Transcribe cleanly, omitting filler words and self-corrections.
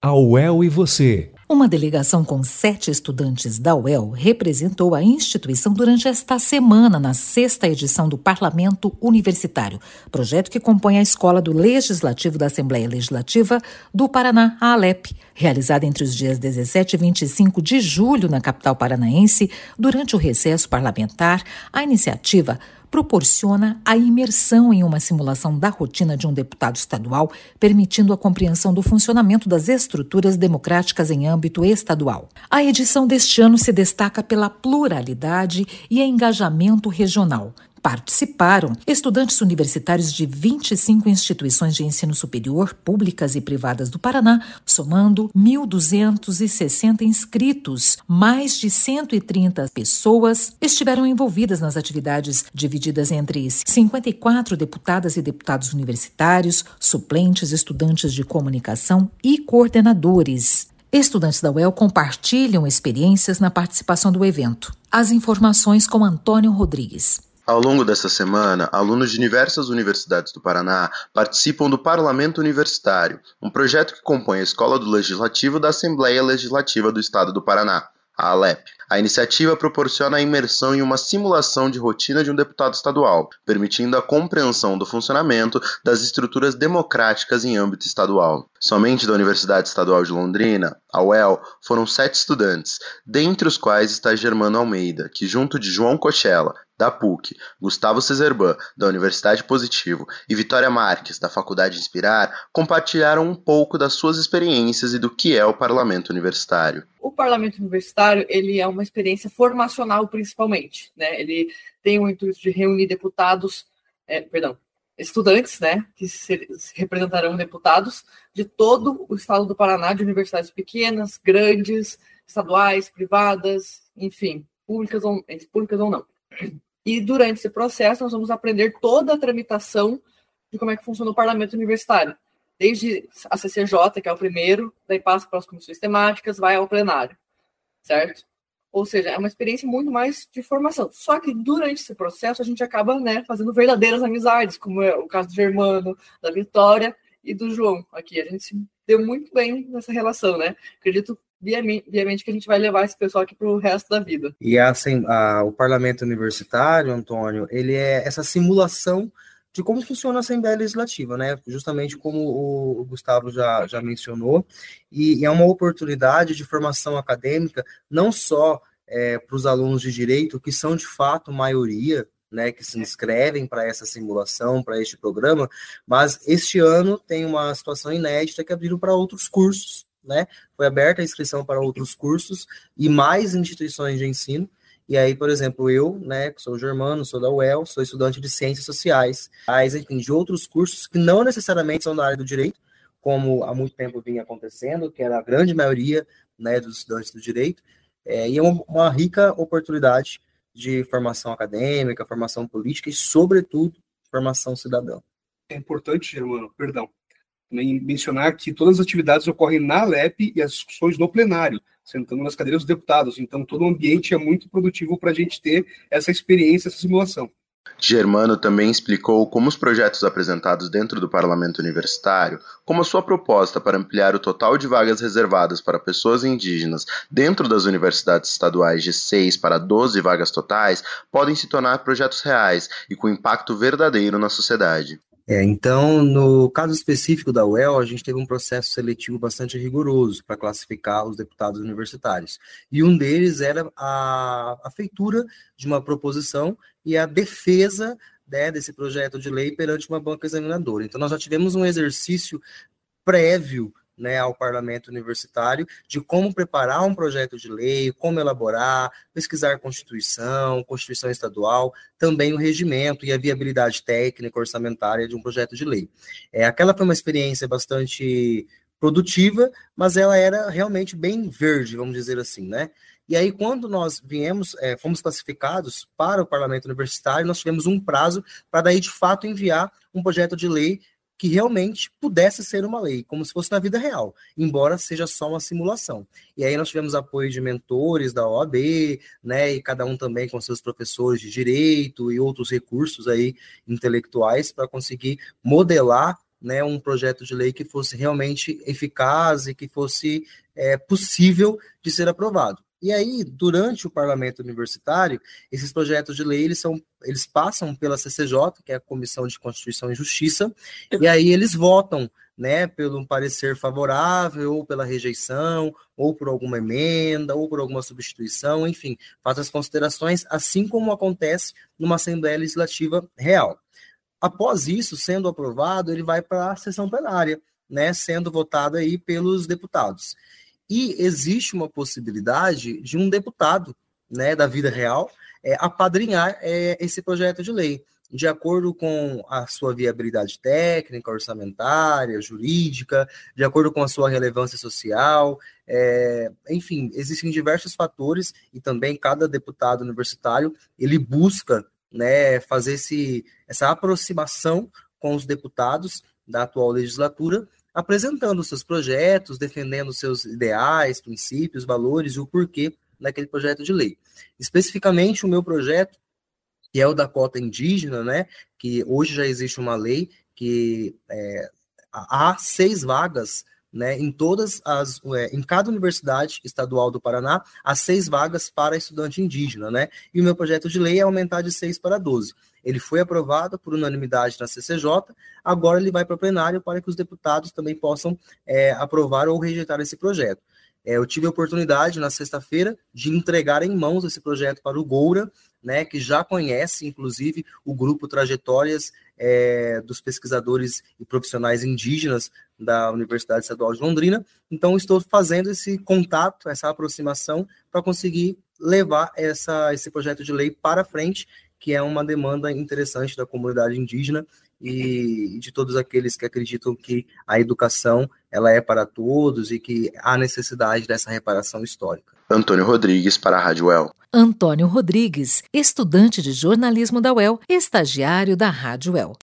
A UEL e você. Uma delegação com 7 estudantes da UEL representou a instituição durante esta semana na 6ª edição do Parlamento Universitário, projeto que compõe a Escola do Legislativo da Assembleia Legislativa do Paraná, a ALEP, realizada entre os dias 17 e 25 de julho na capital paranaense. Durante o recesso parlamentar, a iniciativa proporciona a imersão em uma simulação da rotina de um deputado estadual, permitindo a compreensão do funcionamento das estruturas democráticas em âmbito estadual. A edição deste ano se destaca pela pluralidade e engajamento regional. Participaram estudantes universitários de 25 instituições de ensino superior, públicas e privadas do Paraná, somando 1.260 inscritos. Mais de 130 pessoas estiveram envolvidas nas atividades, divididas entre 54 deputadas e deputados universitários, suplentes, estudantes de comunicação e coordenadores. Estudantes da UEL compartilham experiências na participação do evento. As informações com Antônio Rodrigues. Ao longo dessa semana, alunos de diversas universidades do Paraná participam do Parlamento Universitário, um projeto que compõe a Escola do Legislativo da Assembleia Legislativa do Estado do Paraná, a ALEP. A iniciativa proporciona a imersão em uma simulação de rotina de um deputado estadual, permitindo a compreensão do funcionamento das estruturas democráticas em âmbito estadual. Somente da Universidade Estadual de Londrina, a UEL, foram 7 estudantes, dentre os quais está Germano Almeida, que junto de João Cochella, da PUC, Gustavo Cesarban, da Universidade Positivo, e Vitória Marques, da Faculdade Inspirar, compartilharam um pouco das suas experiências e do que é o Parlamento Universitário. O Parlamento Universitário, ele é uma experiência formacional principalmente, né? Ele tem o intuito de reunir estudantes, né, que representarão deputados de todo o estado do Paraná, de universidades pequenas, grandes, estaduais, privadas, enfim, públicas ou não. E durante esse processo nós vamos aprender toda a tramitação de como é que funciona o Parlamento Universitário, desde a CCJ, que é o primeiro, daí passa para as comissões temáticas, vai ao plenário, certo? Ou seja, é uma experiência muito mais de formação. Só que durante esse processo a gente acaba, né, fazendo verdadeiras amizades, como é o caso do Germano, da Vitória e do João aqui. A gente se deu muito bem nessa relação, né? Acredito viamente que a gente vai levar esse pessoal aqui para o resto da vida. E o Parlamento Universitário, Antônio, ele é essa simulação de como funciona a Assembleia Legislativa, né? Justamente como o Gustavo já mencionou, e é uma oportunidade de formação acadêmica, não só para os alunos de direito, que são de fato maioria, né, que se inscrevem para essa simulação, para este programa, mas este ano tem uma situação inédita que abriram para outros cursos, né? Foi aberta a inscrição para outros cursos e mais instituições de ensino. E aí, por exemplo, eu, né, que sou germano, sou da UEL, sou estudante de Ciências Sociais, mas, enfim, de outros cursos que não necessariamente são da área do direito, como há muito tempo vinha acontecendo, que era a grande maioria, né, dos estudantes do direito, e é uma rica oportunidade de formação acadêmica, formação política e, sobretudo, formação cidadã. É importante, Germano, mencionar que todas as atividades ocorrem na ALEP e as discussões no plenário, sentando nas cadeiras dos deputados. Então, todo o ambiente é muito produtivo para a gente ter essa experiência, essa simulação. Germano também explicou como os projetos apresentados dentro do Parlamento Universitário, como a sua proposta para ampliar o total de vagas reservadas para pessoas indígenas dentro das universidades estaduais de 6 para 12 vagas totais, podem se tornar projetos reais e com impacto verdadeiro na sociedade. Então, no caso específico da UEL, a gente teve um processo seletivo bastante rigoroso para classificar os deputados universitários. E um deles era a feitura de uma proposição e a defesa, né, desse projeto de lei perante uma banca examinadora. Então, nós já tivemos um exercício prévio, né, ao Parlamento Universitário, de como preparar um projeto de lei, como elaborar, pesquisar Constituição estadual, também o regimento e a viabilidade técnica orçamentária de um projeto de lei. Aquela foi uma experiência bastante produtiva, mas ela era realmente bem verde, vamos dizer assim, né? E aí, quando nós fomos classificados para o Parlamento Universitário, nós tivemos um prazo para daí, de fato, enviar um projeto de lei que realmente pudesse ser uma lei, como se fosse na vida real, embora seja só uma simulação. E aí nós tivemos apoio de mentores da OAB, né, e cada um também com seus professores de direito e outros recursos aí intelectuais para conseguir modelar né, um projeto de lei que fosse realmente eficaz e que fosse possível de ser aprovado. E aí, durante o parlamento universitário, esses projetos de lei, eles passam pela CCJ, que é a Comissão de Constituição e Justiça, e aí eles votam, né, pelo parecer favorável, ou pela rejeição, ou por alguma emenda, ou por alguma substituição, enfim, faz as considerações, assim como acontece numa Assembleia Legislativa real. Após isso, sendo aprovado, ele vai para a sessão plenária, né, sendo votado aí pelos deputados. E existe uma possibilidade de um deputado, né, da vida real apadrinhar esse projeto de lei, de acordo com a sua viabilidade técnica, orçamentária, jurídica, de acordo com a sua relevância social, enfim, existem diversos fatores e também cada deputado universitário, ele busca, né, fazer essa aproximação com os deputados da atual legislatura, apresentando seus projetos, defendendo seus ideais, princípios, valores e o porquê daquele projeto de lei. Especificamente, o meu projeto, que é o da cota indígena, né, que hoje já existe uma lei que há 6 vagas, né, em cada universidade estadual do Paraná, há 6 vagas para estudante indígena, né, e o meu projeto de lei é aumentar de 6 para 12. Ele foi aprovado por unanimidade na CCJ, agora ele vai para o plenário para que os deputados também possam aprovar ou rejeitar esse projeto. Eu tive a oportunidade, na sexta-feira, de entregar em mãos esse projeto para o Goura, né, que já conhece, inclusive, o grupo Trajetórias dos pesquisadores e profissionais indígenas da Universidade Estadual de Londrina. Então, estou fazendo esse contato, essa aproximação, para conseguir levar esse projeto de lei para frente, que é uma demanda interessante da comunidade indígena e de todos aqueles que acreditam que a educação ela é para todos e que há necessidade dessa reparação histórica. Antônio Rodrigues para a Rádio UEL. Antônio Rodrigues, estudante de jornalismo da UEL, estagiário da Rádio UEL.